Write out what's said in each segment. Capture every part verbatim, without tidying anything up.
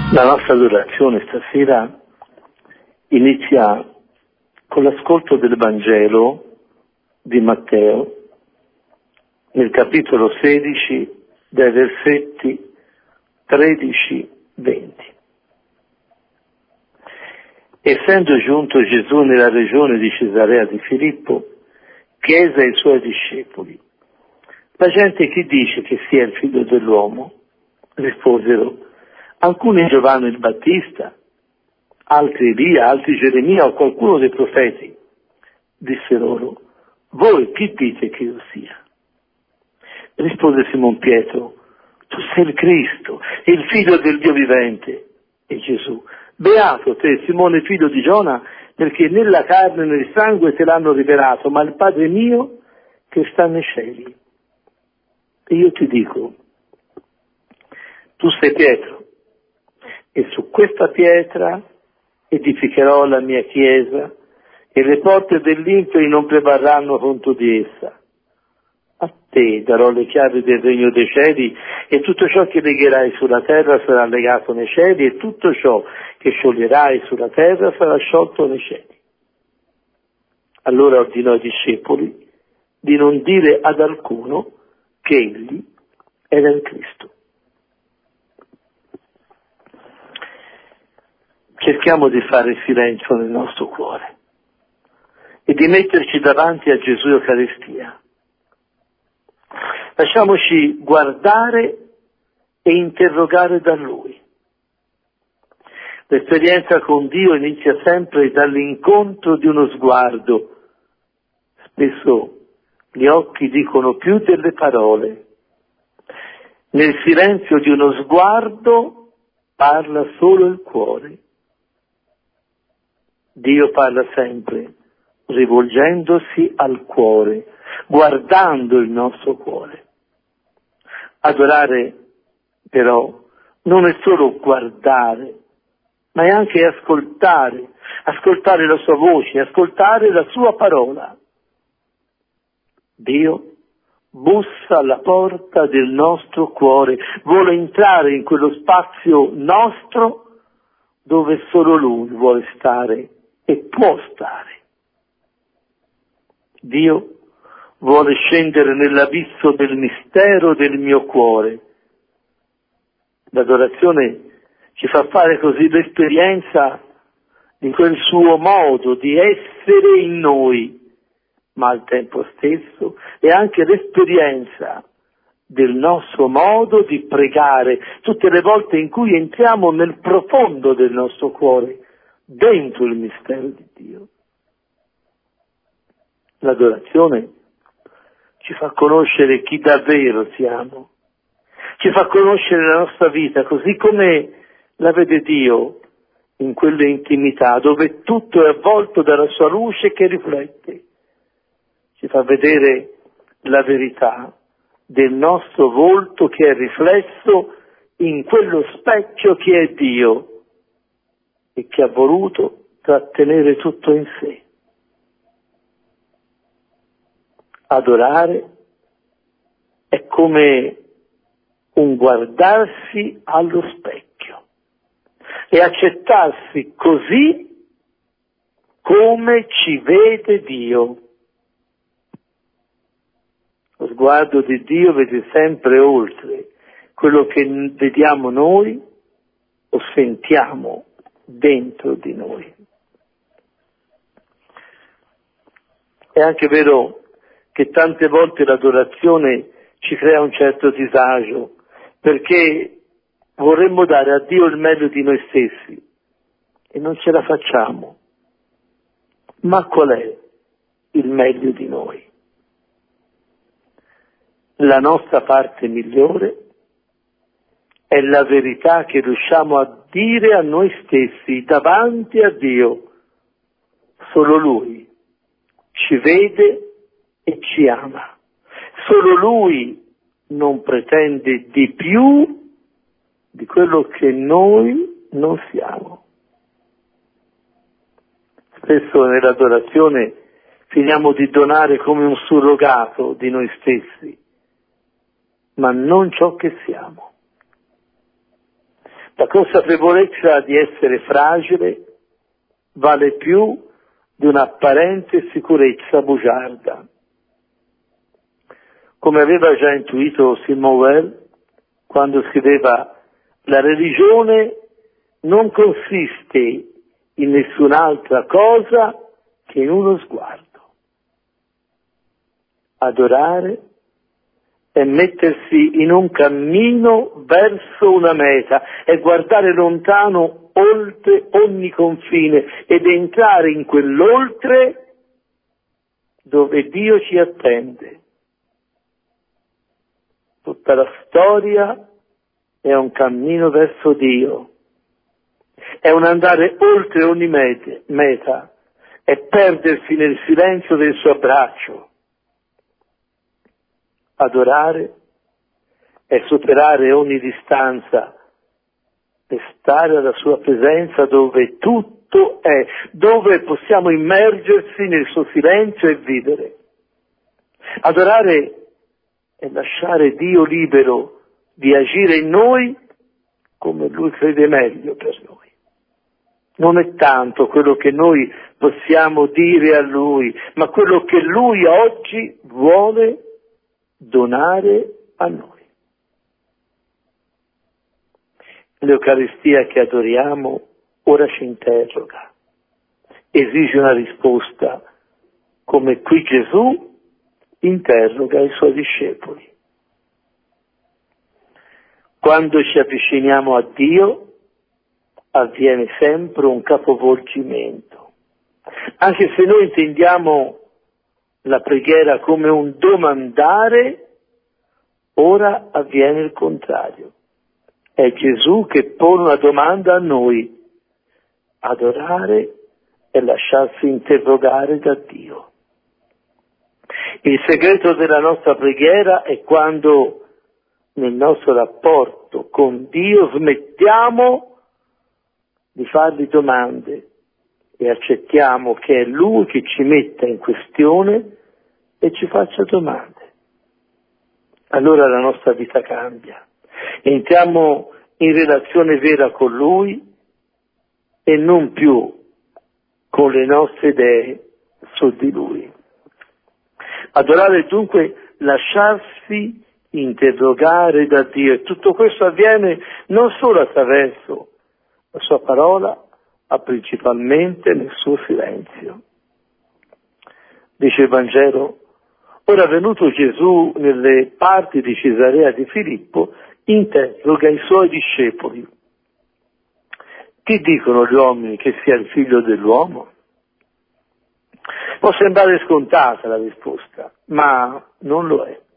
La nostra adorazione stasera inizia con l'ascolto del Vangelo di Matteo, nel capitolo sedici, dai versetti tredici venti. Essendo giunto Gesù nella regione di Cesarea di Filippo, chiese ai suoi discepoli: la gente chi dice che sia il figlio dell'uomo? Risposero: alcuni Giovanni il Battista, altri Elia, altri Geremia o qualcuno dei profeti. Disse loro: voi chi dite che io sia? Rispose Simon Pietro: tu sei il Cristo, il figlio del Dio vivente. E Gesù: beato te, Simone figlio di Giona, perché nella carne e nel sangue te l'hanno rivelato, ma il Padre mio che sta nei cieli. E io ti dico: tu sei Pietro, e su questa pietra edificherò la mia chiesa, e le porte dell'Inferi non prevarranno contro di essa. A te darò le chiavi del regno dei cieli, e tutto ciò che legherai sulla terra sarà legato nei cieli, e tutto ciò che scioglierai sulla terra sarà sciolto nei cieli. Allora ordinò ai discepoli di non dire ad alcuno che egli era il Cristo. Cerchiamo di fare silenzio nel nostro cuore e di metterci davanti a Gesù Eucaristia. Lasciamoci guardare e interrogare da Lui. L'esperienza con Dio inizia sempre dall'incontro di uno sguardo. Spesso gli occhi dicono più delle parole. Nel silenzio di uno sguardo parla solo il cuore. Dio parla sempre rivolgendosi al cuore, guardando il nostro cuore. Adorare, però, non è solo guardare, ma è anche ascoltare, ascoltare la sua voce, ascoltare la sua parola. Dio bussa alla porta del nostro cuore, vuole entrare in quello spazio nostro dove solo Lui vuole stare e può stare. Dio vuole scendere nell'abisso del mistero del mio cuore. L'adorazione ci fa fare così l'esperienza di quel suo modo di essere in noi, ma al tempo stesso è anche l'esperienza del nostro modo di pregare tutte le volte in cui entriamo nel profondo del nostro cuore, dentro il mistero di Dio. L'adorazione ci fa conoscere chi davvero siamo, ci fa conoscere la nostra vita così come la vede Dio in quelle intimità dove tutto è avvolto dalla sua luce che riflette, ci fa vedere la verità del nostro volto che è riflesso in quello specchio che è Dio e che ha voluto trattenere tutto in sé. Adorare è come un guardarsi allo specchio e accettarsi così come ci vede Dio. Lo sguardo di Dio vede sempre oltre quello che vediamo noi o sentiamo dentro di noi. È anche vero che tante volte l'adorazione ci crea un certo disagio, perché vorremmo dare a Dio il meglio di noi stessi e non ce la facciamo. Ma qual è il meglio di noi? La nostra parte migliore è la verità che riusciamo a dire a noi stessi davanti a Dio. Solo Lui ci vede e ci ama. Solo Lui non pretende di più di quello che noi non siamo. Spesso nell'adorazione finiamo di donare come un surrogato di noi stessi, ma non ciò che siamo. La consapevolezza di essere fragile vale più di un'apparente sicurezza bugiarda. Come aveva già intuito Simone Weil quando scriveva: la religione non consiste in nessun'altra cosa che in uno sguardo. Adorare è mettersi in un cammino verso una meta, è guardare lontano oltre ogni confine ed entrare in quell'oltre dove Dio ci attende. Tutta la storia è un cammino verso Dio, è un andare oltre ogni meta, è perdersi nel silenzio del suo abbraccio. Adorare è superare ogni distanza e stare alla sua presenza dove tutto è, dove possiamo immergersi nel suo silenzio e vivere. Adorare è lasciare Dio libero di agire in noi come Lui crede meglio per noi. Non è tanto quello che noi possiamo dire a Lui, ma quello che Lui oggi vuole donare a noi. L'Eucaristia che adoriamo ora ci interroga, esige una risposta, come qui Gesù interroga i suoi discepoli. Quando ci avviciniamo a Dio avviene sempre un capovolgimento. Anche se noi intendiamo la preghiera come un domandare, ora avviene il contrario. È Gesù che pone una domanda a noi. Adorare è lasciarsi interrogare da Dio. Il segreto della nostra preghiera è quando nel nostro rapporto con Dio smettiamo di fargli domande e accettiamo che è Lui che ci metta in questione e ci faccia domande. Allora la nostra vita cambia. Entriamo in relazione vera con Lui e non più con le nostre idee su di Lui. Adorare dunque lasciarsi interrogare da Dio, e tutto questo avviene non solo attraverso la sua parola, ma principalmente nel suo silenzio. Dice il Vangelo: ora venuto Gesù nelle parti di Cesarea di Filippo, interroga i suoi discepoli: chi dicono gli uomini che sia il figlio dell'uomo? Può sembrare scontata la risposta, ma non lo è.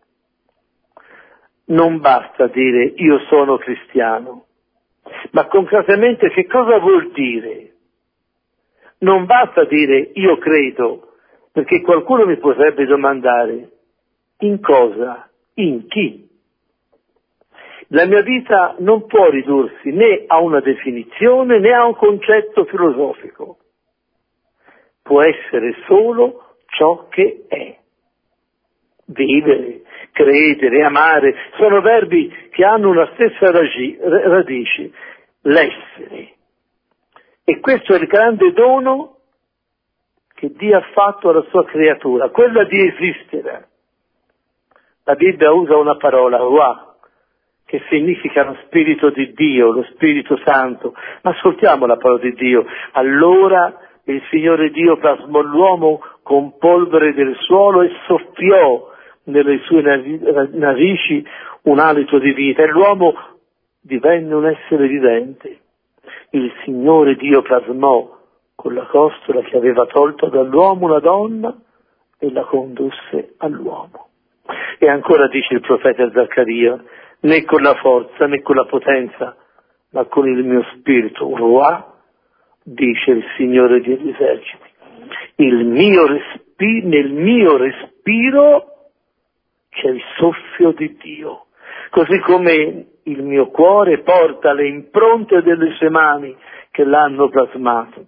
Non basta dire io sono cristiano, ma concretamente che cosa vuol dire? Non basta dire io credo, perché qualcuno mi potrebbe domandare in cosa, in chi? La mia vita non può ridursi né a una definizione né a un concetto filosofico. Può essere solo ciò che è. Vivere, credere, amare, sono verbi che hanno una stessa radice, l'essere. E questo è il grande dono che Dio ha fatto alla sua creatura, quella di esistere. La Bibbia usa una parola, ruah, che significa lo Spirito di Dio, lo Spirito Santo. Ma ascoltiamo la parola di Dio. Allora il Signore Dio plasmò l'uomo con polvere del suolo e soffiò nelle sue narici un alito di vita, e l'uomo divenne un essere vivente. Il Signore Dio plasmò con la costola che aveva tolto dall'uomo la donna e la condusse all'uomo. E ancora dice il profeta Zaccaria: né con la forza né con la potenza, ma con il mio spirito, ruah, dice il Signore degli eserciti. Il mio respi- nel mio respiro c'è il soffio di Dio, così come il mio cuore porta le impronte delle sue mani che l'hanno plasmato.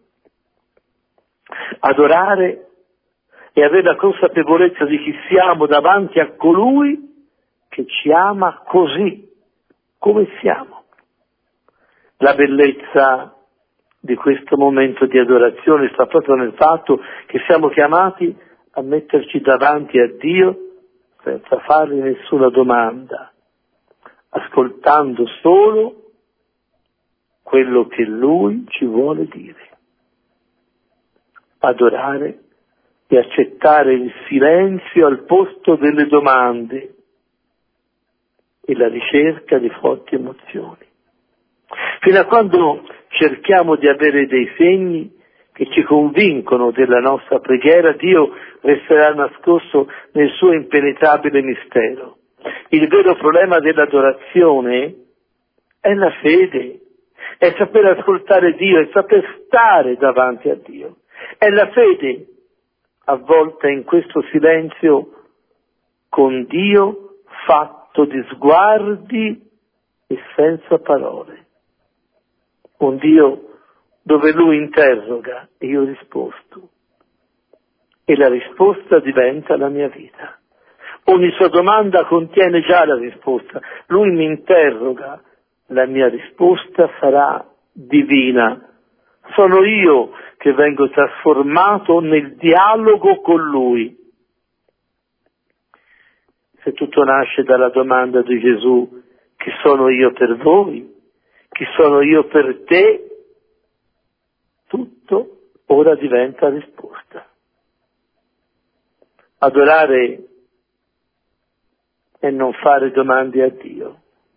Adorare e avere la consapevolezza di chi siamo davanti a colui che ci ama così come siamo. La bellezza di questo momento di adorazione sta proprio nel fatto che siamo chiamati a metterci davanti a Dio senza fargli nessuna domanda, ascoltando solo quello che Lui ci vuole dire. Adorare e accettare il silenzio al posto delle domande e la ricerca di forti emozioni. Fino a quando cerchiamo di avere dei segni che ci convincono della nostra preghiera, Dio resterà nascosto nel suo impenetrabile mistero. Il vero problema dell'adorazione è la fede, è saper ascoltare Dio, è saper stare davanti a Dio. È la fede avvolta in questo silenzio con Dio fatto di sguardi e senza parole. Un Dio dove Lui interroga e io risposto. E la risposta diventa la mia vita. Ogni sua domanda contiene già la risposta. Lui mi interroga, la mia risposta sarà divina. Sono io che vengo trasformato nel dialogo con Lui. Se tutto nasce dalla domanda di Gesù, chi sono io per voi? Chi sono io per te? Tutto ora diventa risposta. Adorare è non fare domande a Dio,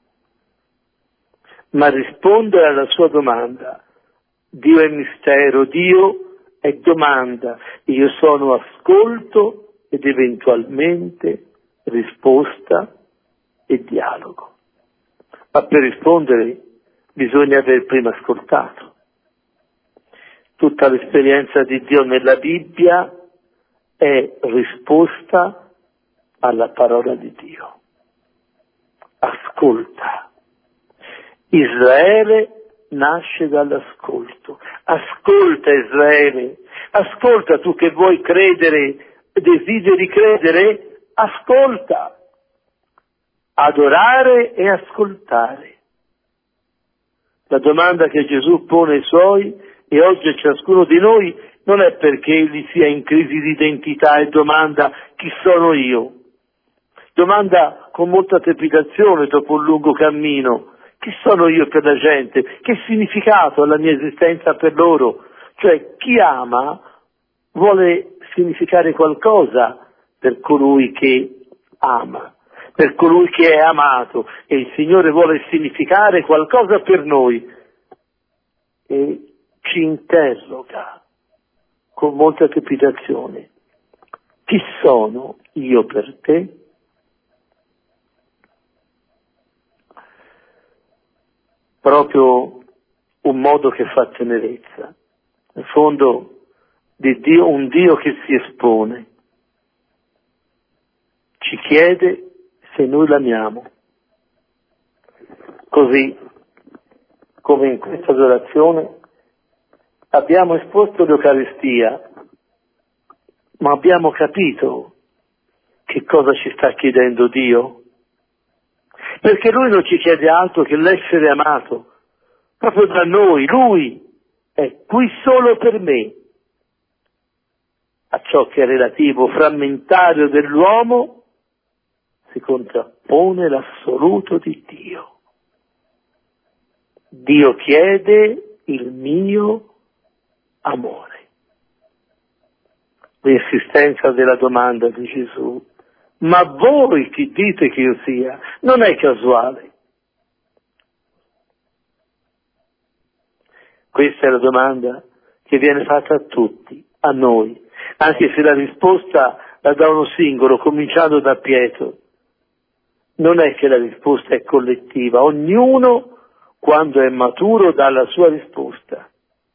ma rispondere alla sua domanda. Dio è mistero, Dio è domanda, io sono ascolto ed eventualmente risposta e dialogo. Ma per rispondere bisogna aver prima ascoltato. Tutta l'esperienza di Dio nella Bibbia è risposta alla parola di Dio. Ascolta. Israele nasce dall'ascolto. Ascolta Israele, ascolta tu che vuoi credere, desideri credere, ascolta. Adorare e ascoltare. La domanda che Gesù pone ai Suoi e oggi a ciascuno di noi non è perché egli sia in crisi di identità e domanda chi sono io. Domanda con molta trepidazione dopo un lungo cammino. Chi sono io per la gente? Che significato ha la mia esistenza per loro? Cioè, chi ama vuole significare qualcosa per colui che ama, per colui che è amato, e il Signore vuole significare qualcosa per noi e ci interroga con molta trepidazione. Chi sono io per te? Proprio un modo che fa tenerezza. In fondo, di Dio, un Dio che si espone, ci chiede se noi l'amiamo. Così, come in questa adorazione, abbiamo esposto l'Eucaristia, ma abbiamo capito che cosa ci sta chiedendo Dio? Perché Lui non ci chiede altro che l'essere amato, proprio da noi. Lui è qui solo per me. A ciò che è relativo, frammentario dell'uomo, si contrappone l'assoluto di Dio. Dio chiede il mio amore. L'insistenza della domanda di Gesù: ma voi chi dite che io sia? Non è casuale. Questa è la domanda che viene fatta a tutti, a noi, anche se la risposta la dà uno singolo, cominciando da Pietro. Non è che la risposta è collettiva, ognuno, quando è maturo, dà la sua risposta.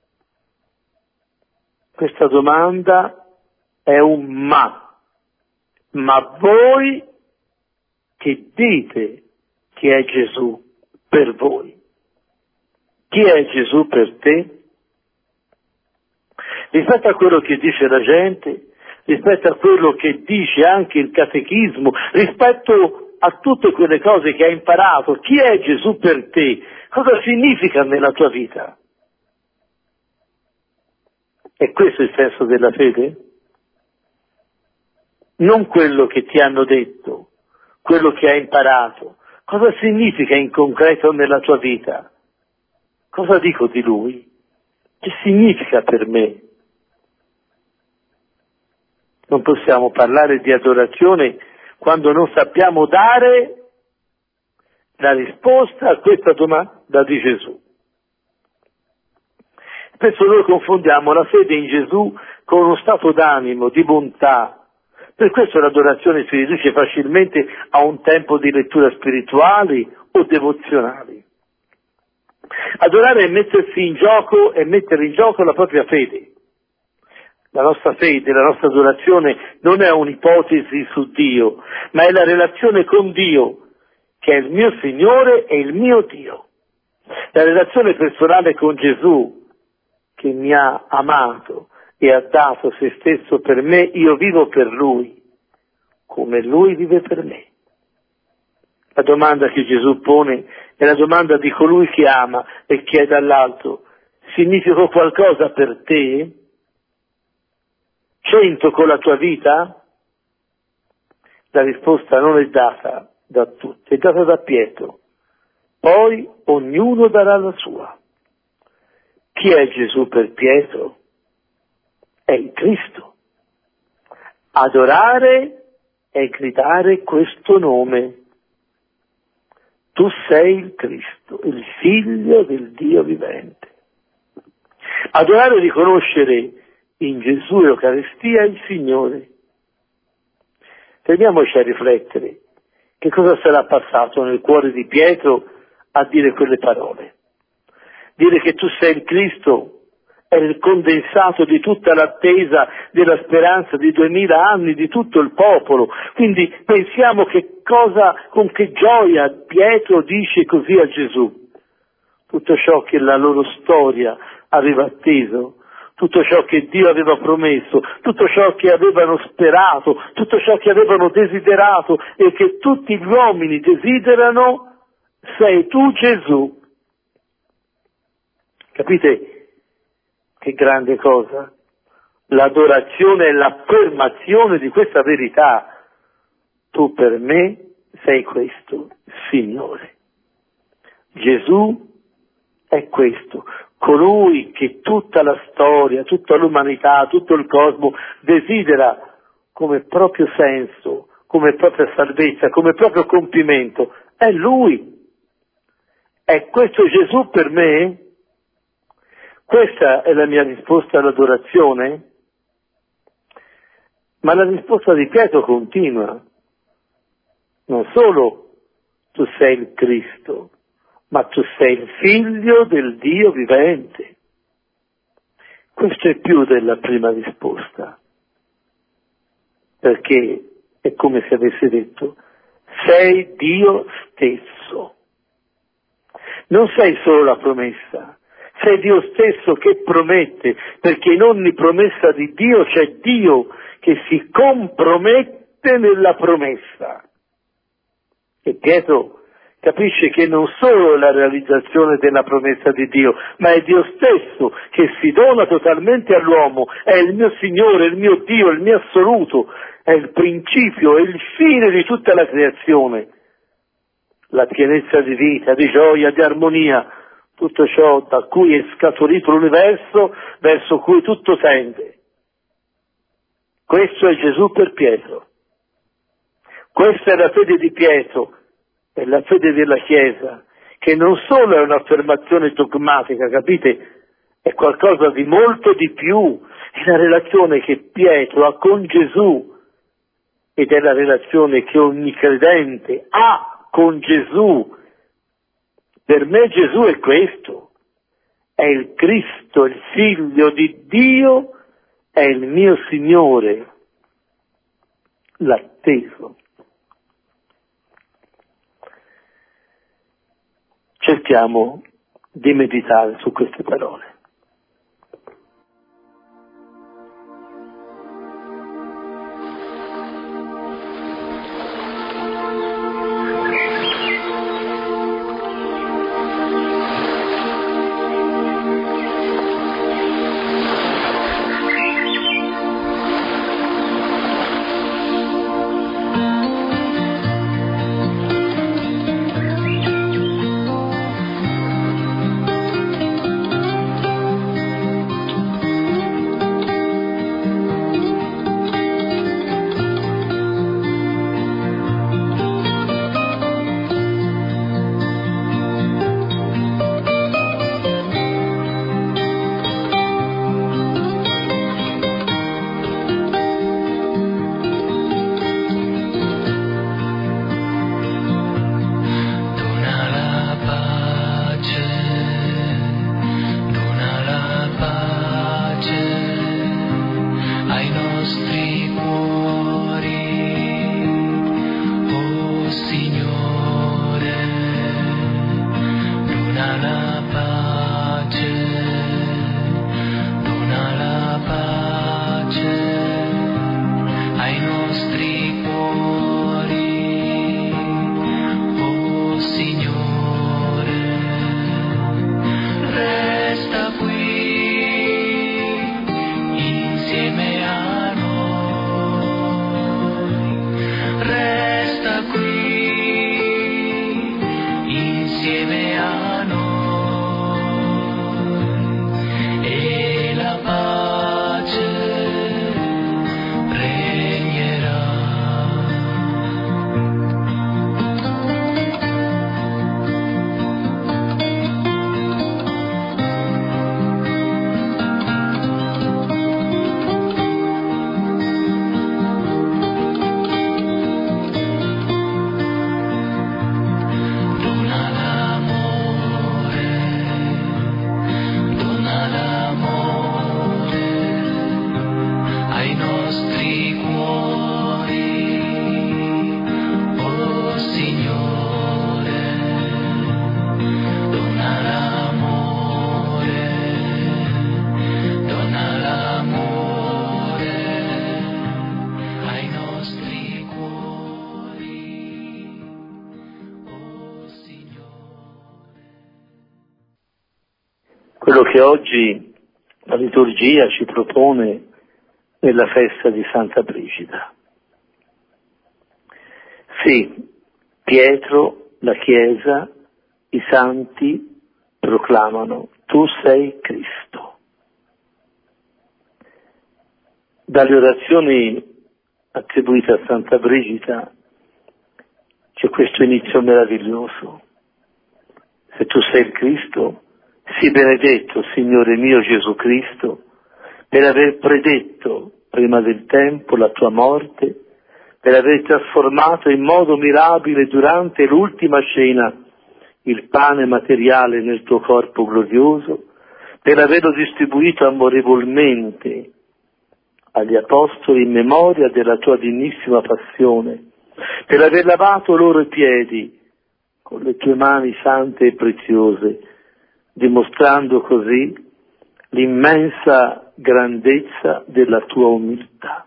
Questa domanda è un ma. Ma voi che dite che è Gesù per voi? Chi è Gesù per te? Rispetto a quello che dice la gente, rispetto a quello che dice anche il catechismo, rispetto a tutte quelle cose che hai imparato. Chi è Gesù per te? Cosa significa nella tua vita? È questo il senso della fede? Non quello che ti hanno detto, quello che hai imparato. Cosa significa in concreto nella tua vita? Cosa dico di Lui? Che significa per me? Non possiamo parlare di adorazione quando non sappiamo dare la risposta a questa domanda di Gesù. Spesso noi confondiamo la fede in Gesù con uno stato d'animo, di bontà. Per questo l'adorazione si riduce facilmente a un tempo di lettura spirituali o devozionali. Adorare è mettersi in gioco e mettere in gioco la propria fede. La nostra fede, la nostra adorazione non è un'ipotesi su Dio, ma è la relazione con Dio, che è il mio Signore e il mio Dio. La relazione personale con Gesù, che mi ha amato e ha dato se stesso per me, io vivo per Lui, come Lui vive per me. La domanda che Gesù pone è la domanda di colui che ama e chiede all'altro: significa qualcosa per te? C'entro con la tua vita? La risposta non è data da tutti, è data da Pietro. Poi ognuno darà la sua. Chi è Gesù per Pietro? È il Cristo. Adorare è gridare questo nome. Tu sei il Cristo, il Figlio del Dio vivente. Adorare è riconoscere in Gesù e l'Eucaristia il Signore. Fermiamoci a riflettere. Che cosa sarà passato nel cuore di Pietro a dire quelle parole? Dire che tu sei il Cristo è il condensato di tutta l'attesa della speranza di duemila anni di tutto il popolo. Quindi pensiamo che cosa, con che gioia Pietro dice così a Gesù. Tutto ciò che la loro storia aveva atteso, tutto ciò che Dio aveva promesso, tutto ciò che avevano sperato, tutto ciò che avevano desiderato e che tutti gli uomini desiderano, sei tu Gesù. Capite che grande cosa? L'adorazione è l'affermazione di questa verità. Tu per me sei questo, Signore. Gesù è questo, colui che tutta la storia, tutta l'umanità, tutto il cosmo desidera come proprio senso, come propria salvezza, come proprio compimento. È Lui. È questo Gesù per me? Questa è la mia risposta all'adorazione? Ma la risposta di Pietro continua. Non solo tu sei il Cristo, ma tu sei il Figlio del Dio vivente. Questo è più della prima risposta, perché è come se avesse detto: sei Dio stesso. Non sei solo la promessa, sei Dio stesso che promette, perché in ogni promessa di Dio c'è Dio che si compromette nella promessa. E Pietro capisce che non solo è la realizzazione della promessa di Dio, ma è Dio stesso che si dona totalmente all'uomo, è il mio Signore, il mio Dio, il mio assoluto, è il principio, è il fine di tutta la creazione, la pienezza di vita, di gioia, di armonia, tutto ciò da cui è scaturito l'universo, verso cui tutto tende. Questo è Gesù per Pietro. Questa è la fede di Pietro, è la fede della Chiesa, che non solo è un'affermazione dogmatica, capite? È qualcosa di molto di più, è la relazione che Pietro ha con Gesù ed è la relazione che ogni credente ha con Gesù. Per me Gesù è questo, è il Cristo, il Figlio di Dio, è il mio Signore, l'atteso. Cerchiamo di meditare su queste parole. quello che oggi la liturgia ci propone nella festa di Santa Brigida. Sì, Pietro, la Chiesa, i santi proclamano: tu sei Cristo. Dalle orazioni attribuite a Santa Brigida c'è questo inizio meraviglioso: se tu sei il Cristo, sii benedetto, Signore mio Gesù Cristo, per aver predetto prima del tempo la tua morte, per aver trasformato in modo mirabile durante l'ultima cena il pane materiale nel tuo corpo glorioso, per averlo distribuito amorevolmente agli apostoli in memoria della tua dignissima passione, per aver lavato loro i piedi con le tue mani sante e preziose, dimostrando così l'immensa grandezza della tua umiltà.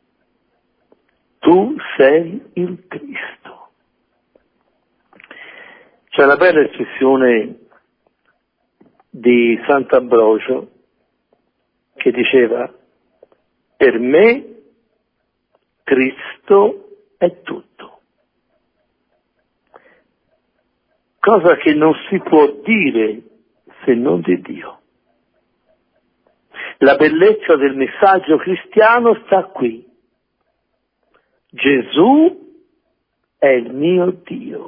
Tu sei il Cristo. C'è una bella espressione di Sant'Ambrogio che diceva: per me Cristo è tutto. Cosa che non si può dire se non di Dio. La bellezza del messaggio cristiano sta qui. Gesù è il mio Dio.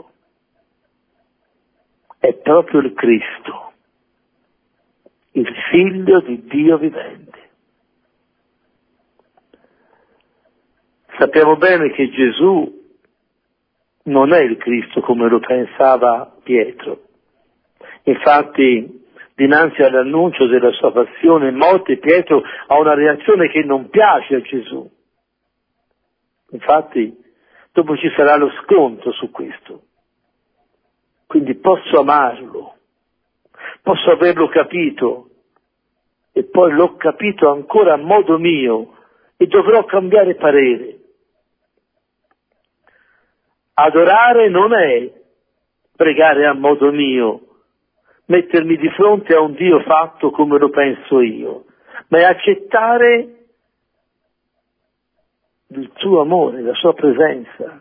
È proprio il Cristo, il Figlio di Dio vivente. Sappiamo bene che Gesù non è il Cristo come lo pensava Pietro. Infatti, dinanzi all'annuncio della sua passione e morte, Pietro ha una reazione che non piace a Gesù. Infatti, dopo ci sarà lo scontro su questo. Quindi posso amarlo, posso averlo capito, e poi l'ho capito ancora a modo mio, e dovrò cambiare parere. Adorare non è pregare a modo mio, mettermi di fronte a un Dio fatto come lo penso io, ma è accettare il suo amore, la sua presenza.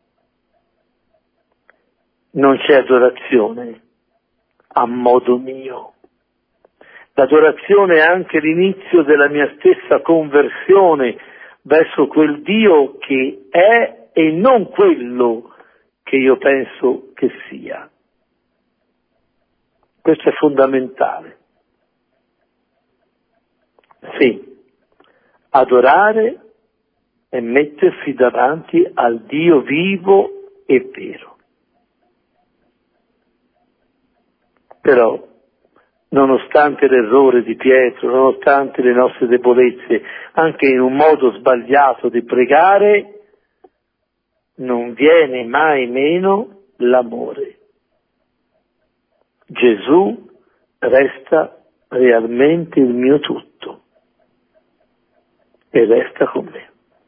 Non c'è adorazione a modo mio. L'adorazione è anche l'inizio della mia stessa conversione verso quel Dio che è e non quello che io penso che sia. Questo è fondamentale. Sì, adorare è mettersi davanti al Dio vivo e vero. Però, nonostante l'errore di Pietro, nonostante le nostre debolezze, anche in un modo sbagliato di pregare, non viene mai meno l'amore. Gesù resta realmente il mio tutto e resta con me.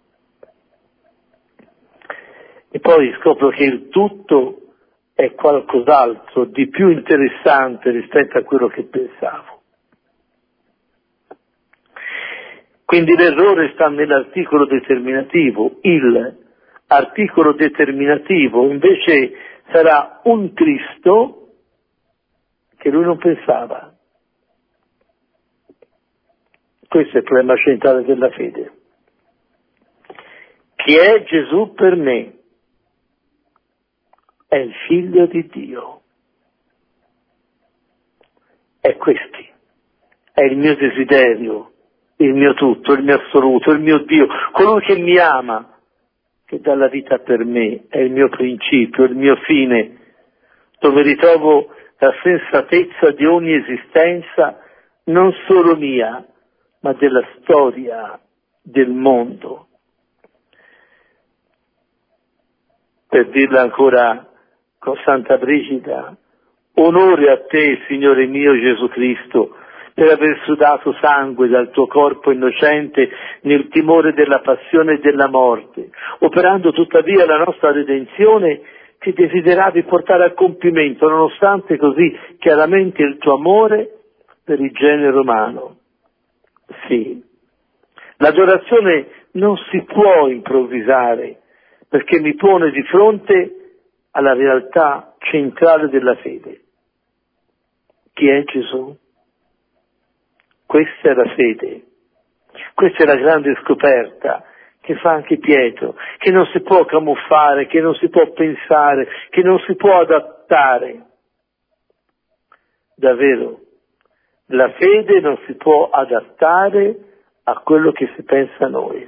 E poi scopro che il tutto è qualcos'altro di più interessante rispetto a quello che pensavo. Quindi l'errore sta nell'articolo determinativo. Il articolo determinativo invece sarà un Cristo che lui non pensava. Questo è il problema centrale della fede. Chi è Gesù per me? È il Figlio di Dio. È questi. È il mio desiderio, il mio tutto, il mio assoluto, il mio Dio, colui che mi ama, che dà la vita per me, è il mio principio, il mio fine, dove ritrovo la sensatezza di ogni esistenza, non solo mia, ma della storia del mondo. Per dirla ancora con Santa Brigida: onore a te, Signore mio Gesù Cristo, per aver sudato sangue dal tuo corpo innocente nel timore della passione e della morte, operando tuttavia la nostra redenzione che desideravi portare a compimento, nonostante così chiaramente il tuo amore per il genere umano. Sì, l'adorazione non si può improvvisare, perché mi pone di fronte alla realtà centrale della fede. Chi è Gesù? Questa è la fede, questa è la grande scoperta che fa anche Pietro, che non si può camuffare, che non si può pensare, che non si può adattare. Davvero, la fede non si può adattare a quello che si pensa noi.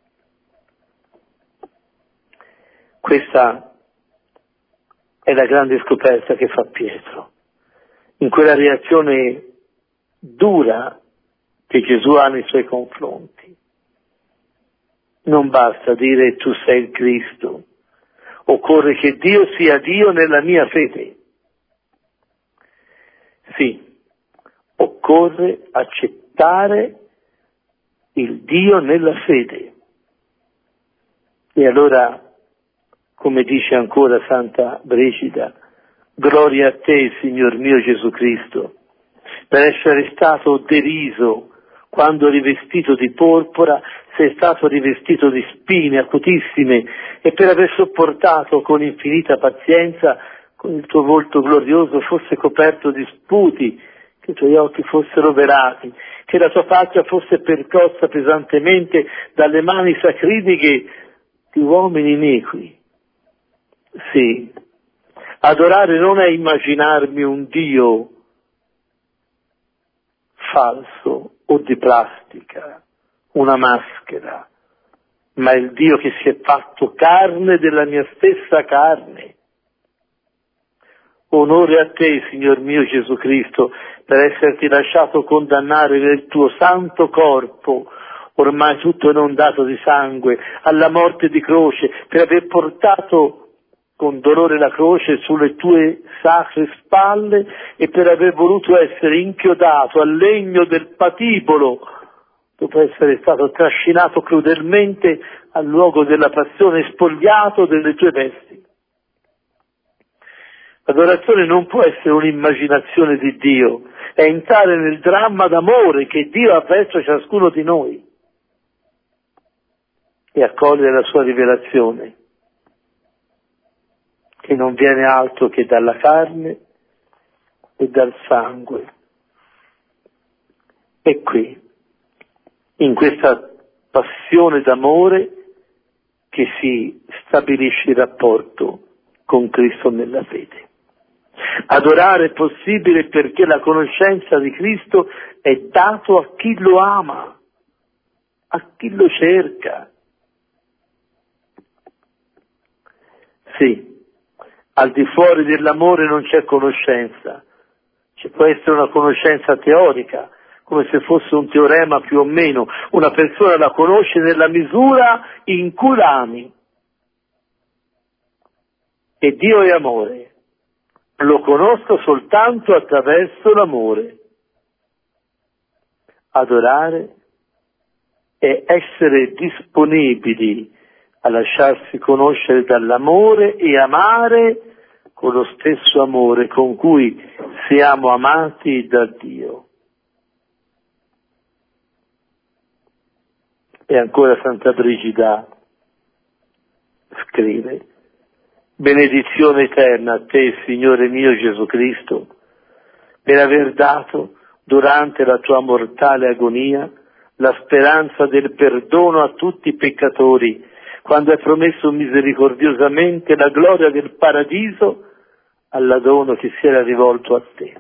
Questa è la grande scoperta che fa Pietro, in quella reazione dura che Gesù ha nei suoi confronti. Non basta dire tu sei il Cristo, occorre che Dio sia Dio nella mia fede. Sì, occorre accettare il Dio nella fede. E allora, come dice ancora Santa Brigida, gloria a te, Signor mio Gesù Cristo, per essere stato deriso quando rivestito di porpora sei stato rivestito di spine acutissime, e per aver sopportato con infinita pazienza, con il tuo volto glorioso fosse coperto di sputi, che i tuoi occhi fossero velati, che la tua faccia fosse percossa pesantemente dalle mani sacriliche di uomini iniqui. Sì, adorare non è immaginarmi un Dio falso o di plastica, una maschera, ma il Dio che si è fatto carne della mia stessa carne. Onore a te, Signor mio Gesù Cristo, per esserti lasciato condannare nel tuo santo corpo, ormai tutto inondato di sangue, alla morte di croce, per aver portato con dolore la croce sulle tue sacre spalle e per aver voluto essere inchiodato al legno del patibolo, dopo essere stato trascinato crudelmente al luogo della passione, spogliato delle tue vesti. L'adorazione non può essere un'immaginazione di Dio, è entrare nel dramma d'amore che Dio ha verso ciascuno di noi e accogliere la sua rivelazione, che non viene altro che dalla carne e dal sangue. E qui, in questa passione d'amore, che si stabilisce il rapporto con Cristo nella fede. Adorare è possibile perché la conoscenza di Cristo è dato a chi lo ama, a chi lo cerca. Sì, al di fuori dell'amore non c'è conoscenza, ci può essere una conoscenza teorica, come se fosse un teorema più o meno, una persona la conosce nella misura in cui l'ami. E Dio è amore, lo conosco soltanto attraverso l'amore. Adorare è essere disponibili a lasciarsi conoscere dall'amore e amare con lo stesso amore con cui siamo amati da Dio. E ancora Santa Brigida scrive: benedizione eterna a te, Signore mio Gesù Cristo, per aver dato, durante la tua mortale agonia, la speranza del perdono a tutti i peccatori, quando hai promesso misericordiosamente la gloria del paradiso alla dono che si era rivolto a te.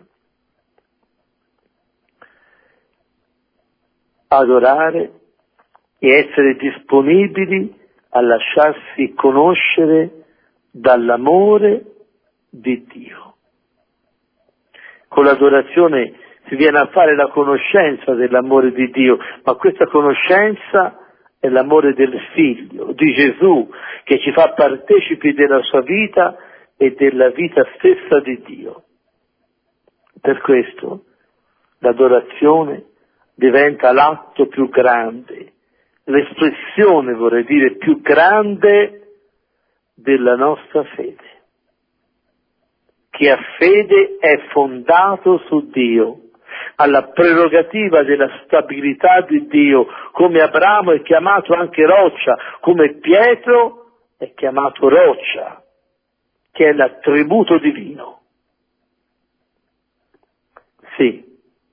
Adorare e essere disponibili a lasciarsi conoscere dall'amore di Dio. Con l'adorazione si viene a fare la conoscenza dell'amore di Dio, ma questa conoscenza è l'amore del Figlio, di Gesù, che ci fa partecipi della sua vita e della vita stessa di Dio. Per questo l'adorazione diventa l'atto più grande, l'espressione, vorrei dire, più grande della nostra fede. Chi ha fede è fondato su Dio, alla prerogativa della stabilità di Dio, come Abramo è chiamato anche roccia, come Pietro è chiamato roccia, che è l'attributo divino. Sì.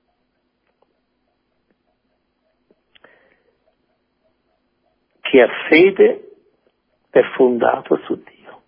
Chi ha fede è fondato su Dio.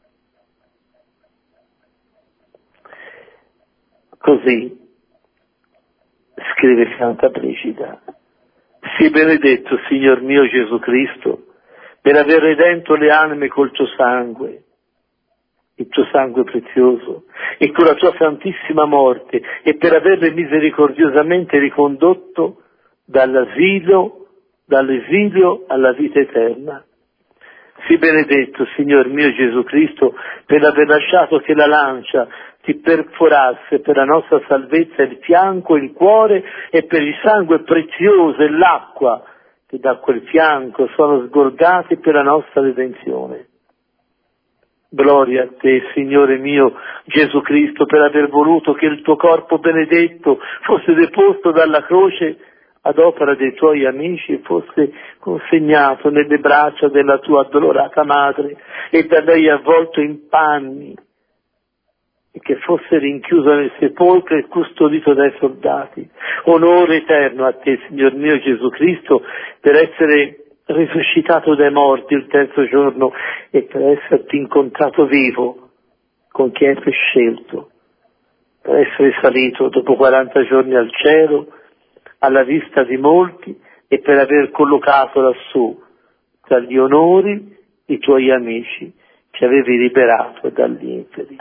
Così scrive Santa Brigida: sii benedetto, Signor mio Gesù Cristo, per aver redento le anime col tuo sangue, il tuo sangue prezioso, e con la tua santissima morte, e per averle misericordiosamente ricondotto dall'asilo, dall'esilio alla vita eterna. Sii benedetto, Signor mio Gesù Cristo, per aver lasciato che la lancia ti perforasse per la nostra salvezza il fianco, il cuore, e per il sangue prezioso e l'acqua che da quel fianco sono sgorgati per la nostra redenzione. Gloria a te, Signore mio Gesù Cristo, per aver voluto che il tuo corpo benedetto fosse deposto dalla croce ad opera dei tuoi amici e fosse consegnato nelle braccia della tua addolorata madre e da lei avvolto in panni, e che fosse rinchiuso nel sepolcro e custodito dai soldati. Onore eterno a te, Signor mio Gesù Cristo, per essere risuscitato dai morti il terzo giorno e per esserti incontrato vivo con chi hai prescelto, per essere salito dopo quaranta giorni al cielo alla vista di molti e per aver collocato lassù tra gli onori i tuoi amici che avevi liberato dagli inferi.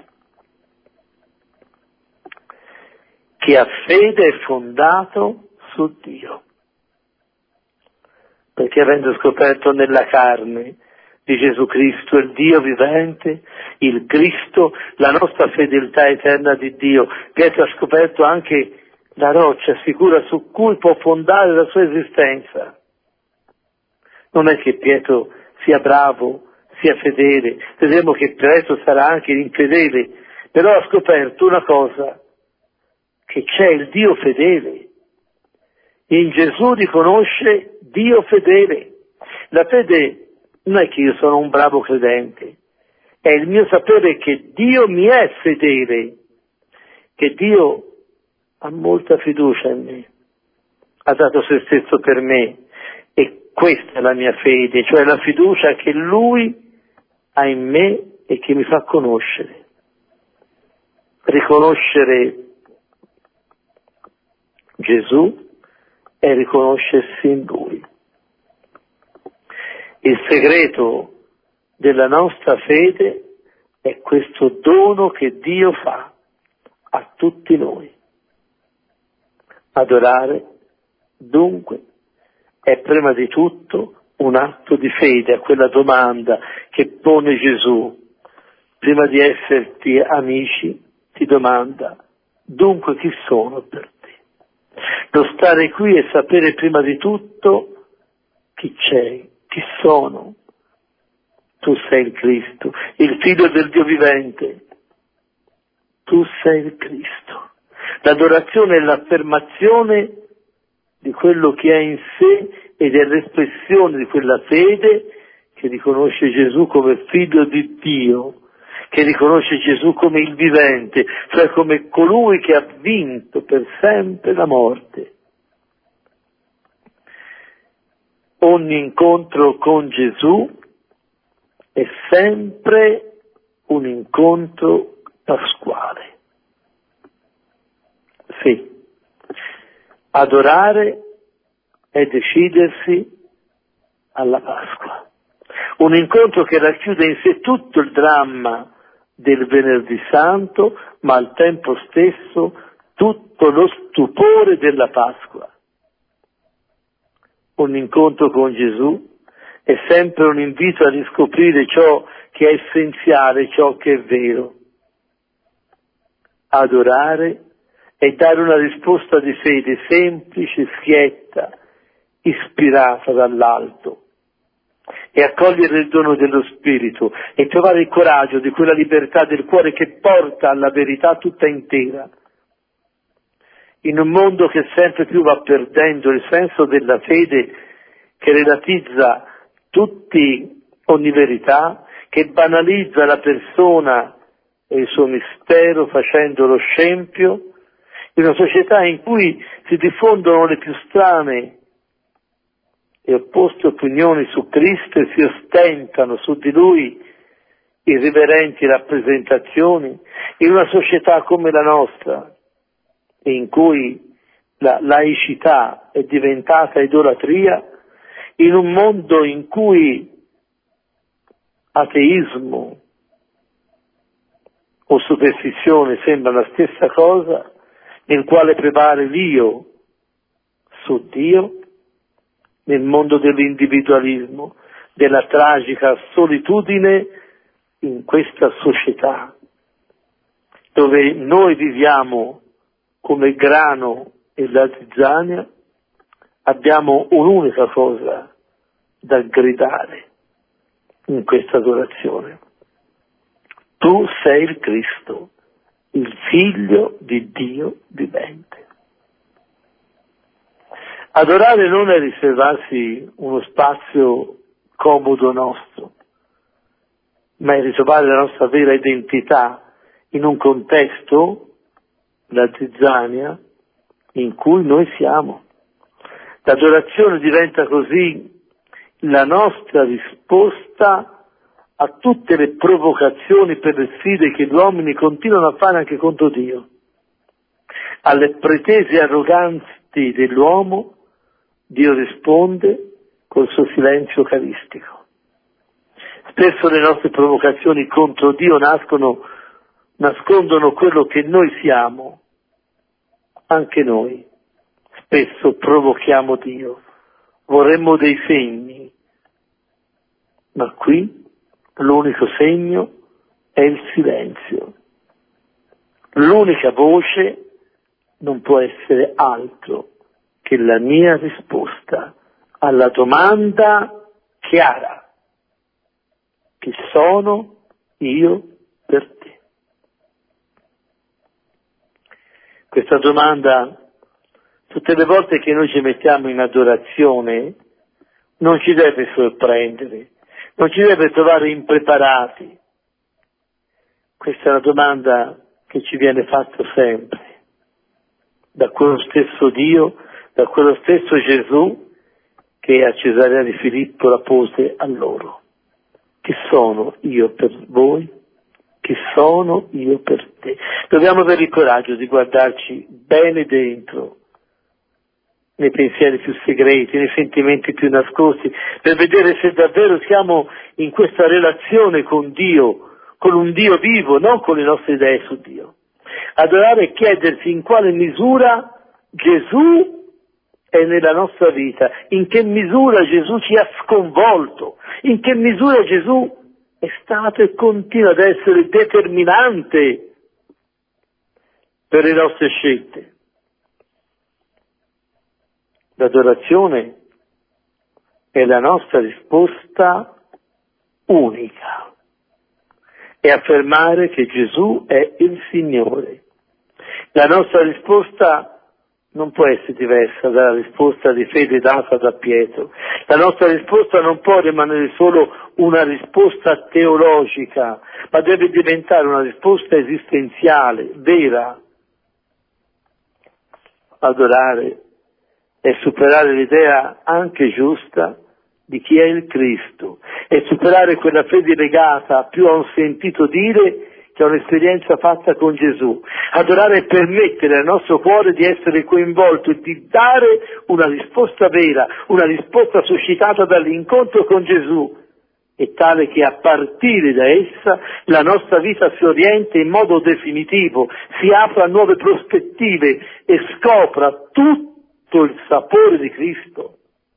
Chi ha fede è fondato su Dio, perché avendo scoperto nella carne di Gesù Cristo il Dio vivente, il Cristo, la nostra fedeltà eterna di Dio, Pietro ha scoperto anche la roccia sicura su cui può fondare la sua esistenza. Non è che Pietro sia bravo, sia fedele, vedremo che Pietro sarà anche infedele, però ha scoperto una cosa, che c'è il Dio fedele. In Gesù riconosce Dio fedele. La fede non è che io sono un bravo credente, è il mio sapere che Dio mi è fedele, che Dio ha molta fiducia in me, ha dato se stesso per me, e questa è la mia fede, cioè la fiducia che Lui ha in me e che mi fa conoscere. Riconoscere Gesù è riconoscersi in Lui. Il segreto della nostra fede è questo dono che Dio fa a tutti noi. Adorare, dunque, è prima di tutto un atto di fede a quella domanda che pone Gesù. Prima di esserti amici, ti domanda: dunque chi sono per te? Lo stare qui è sapere prima di tutto chi c'è, chi sono. Tu sei il Cristo, il Figlio del Dio vivente. Tu sei il Cristo. L'adorazione è l'affermazione di quello che è in sé ed è l'espressione di quella fede che riconosce Gesù come Figlio di Dio, che riconosce Gesù come il vivente, cioè come colui che ha vinto per sempre la morte. Ogni incontro con Gesù è sempre un incontro pasquale. Sì, adorare è decidersi alla Pasqua. Un incontro che racchiude in sé tutto il dramma del Venerdì Santo, ma al tempo stesso tutto lo stupore della Pasqua. Un incontro con Gesù è sempre un invito a riscoprire ciò che è essenziale, ciò che è vero. Adorare è dare una risposta di fede semplice, schietta, ispirata dall'alto, e accogliere il dono dello Spirito e trovare il coraggio di quella libertà del cuore che porta alla verità tutta intera. in un mondo che sempre più va perdendo il senso della fede, che relatizza tutti ogni verità, che banalizza la persona e il suo mistero facendolo scempio, in una società in cui si diffondono le più strane e opposte opinioni su Cristo e si ostentano su di Lui irriverenti rappresentazioni, in una società come la nostra, in cui la laicità è diventata idolatria, in un mondo in cui ateismo o superstizione sembra la stessa cosa, nel quale prevale l'io su Dio, nel mondo dell'individualismo, della tragica solitudine, in questa società dove noi viviamo come il grano e la zizzania, abbiamo un'unica cosa da gridare in questa adorazione: tu sei il Cristo, il Figlio di Dio vivente. Adorare non è riservarsi uno spazio comodo nostro, ma è ritrovare la nostra vera identità in un contesto, la zizzania, in cui noi siamo. L'adorazione diventa così la nostra risposta a tutte le provocazioni per le sfide che gli uomini continuano a fare anche contro Dio, alle pretese arroganti dell'uomo. Dio risponde col suo silenzio eucaristico. Spesso le nostre provocazioni contro Dio nascono, nascondono quello che noi siamo. Anche noi spesso provochiamo Dio, vorremmo dei segni, ma qui l'unico segno è il silenzio. L'unica voce non può essere altro che la mia risposta alla domanda chiara: chi sono io per te? Questa domanda, tutte le volte che noi ci mettiamo in adorazione, non ci deve sorprendere, non ci deve trovare impreparati. Questa è una domanda che ci viene fatta sempre, da quello stesso Dio, da quello stesso Gesù che a Cesarea di Filippo la pose a loro. Chi sono io per voi? Chi sono io per te? Dobbiamo avere il coraggio di guardarci bene dentro, nei pensieri più segreti, nei sentimenti più nascosti, per vedere se davvero siamo in questa relazione con Dio, con un Dio vivo, non con le nostre idee su Dio. Adorare e chiedersi in quale misura Gesù è nella nostra vita, in che misura Gesù ci ha sconvolto, in che misura Gesù è stato e continua ad essere determinante per le nostre scelte. L'adorazione è la nostra risposta unica, è affermare che Gesù è il Signore. La nostra risposta non può essere diversa dalla risposta di fede data da Pietro. La nostra risposta non può rimanere solo una risposta teologica, ma deve diventare una risposta esistenziale, vera. Adorare è superare l'idea anche giusta di chi è il Cristo, è superare quella fede legata più a un sentito dire che è un'esperienza fatta con Gesù. Adorare è permettere al nostro cuore di essere coinvolto e di dare una risposta vera, una risposta suscitata dall'incontro con Gesù, e tale che a partire da essa la nostra vita si orienta in modo definitivo, si apra a nuove prospettive e scopra tutto il sapore di Cristo.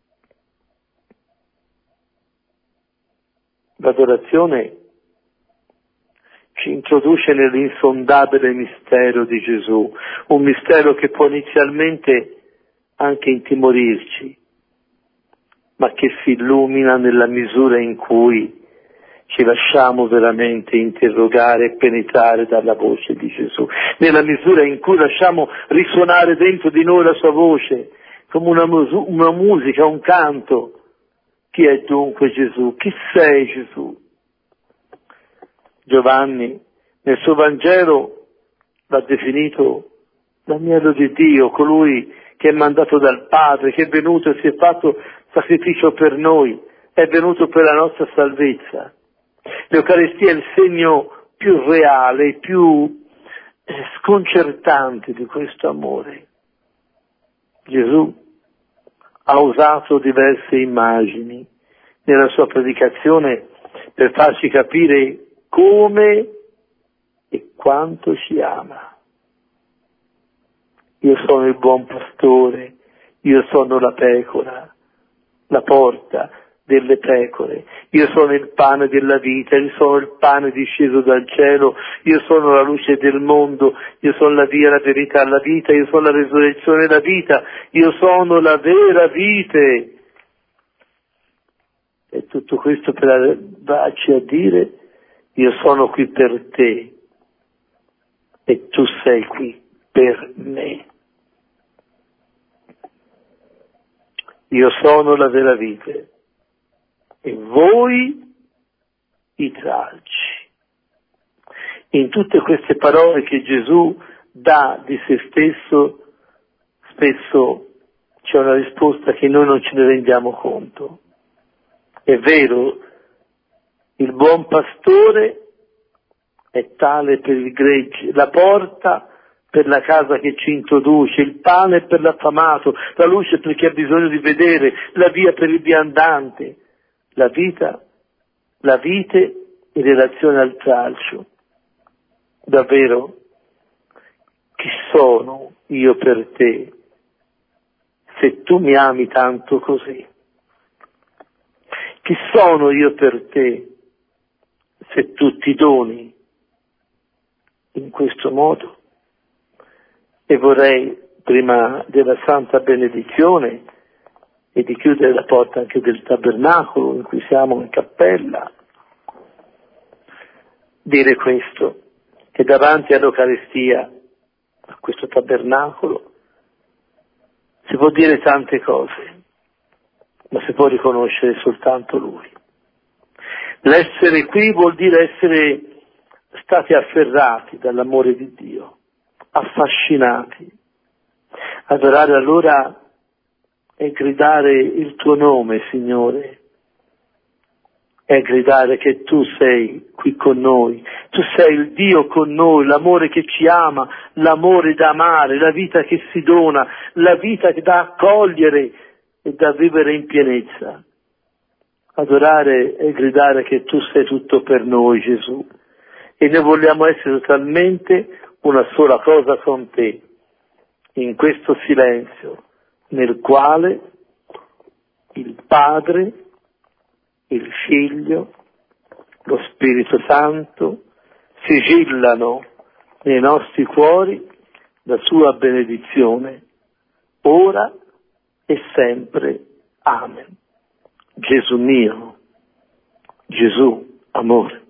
L'adorazione ci introduce nell'insondabile mistero di Gesù, un mistero che può inizialmente anche intimorirci, ma che si illumina nella misura in cui ci lasciamo veramente interrogare e penetrare dalla voce di Gesù, nella misura in cui lasciamo risuonare dentro di noi la sua voce, come una, musu- una musica, un canto. Chi è dunque Gesù? Chi sei Gesù? Giovanni nel suo Vangelo l'ha definito l'agnello di Dio, colui che è mandato dal Padre, che è venuto e si è fatto sacrificio per noi, è venuto per la nostra salvezza. L'Eucaristia è il segno più reale, più sconcertante di questo amore. Gesù ha usato diverse immagini nella sua predicazione per farci capire come e quanto ci ama. Io sono il buon pastore, io sono la pecora, la porta delle pecore, io sono il pane della vita, io sono il pane disceso dal cielo, io sono la luce del mondo, io sono la via, la verità, la vita, io sono la resurrezione e la vita, io sono la vera vite. E tutto questo per arrivarci a dire: io sono qui per te e tu sei qui per me. Io sono la vera vite e voi i tralci. In tutte queste parole che Gesù dà di se stesso, spesso c'è una risposta che noi non ce ne rendiamo conto. È vero, il buon pastore è tale per il gregge, la porta per la casa che ci introduce, il pane per l'affamato, la luce per chi ha bisogno di vedere, la via per il viandante, la vita, la vite in relazione al tralcio. Davvero, chi sono io per te, se tu mi ami tanto così? Chi sono io per te, se tu ti doni in questo modo? E vorrei, prima della Santa Benedizione e di chiudere la porta anche del tabernacolo in cui siamo in cappella, dire questo, che davanti all'Eucaristia, a questo tabernacolo, si può dire tante cose, ma si può riconoscere soltanto Lui. L'essere qui vuol dire essere stati afferrati dall'amore di Dio, affascinati. Adorare allora è gridare il tuo nome, Signore, è gridare che tu sei qui con noi, tu sei il Dio con noi, l'amore che ci ama, l'amore da amare, la vita che si dona, la vita che da accogliere e da vivere in pienezza. Adorare è gridare che tu sei tutto per noi, Gesù, e noi vogliamo essere totalmente una sola cosa con te, in questo silenzio nel quale il Padre, il Figlio, lo Spirito Santo sigillano nei nostri cuori la sua benedizione, ora e sempre. Amen. Gesù mio, Gesù amore.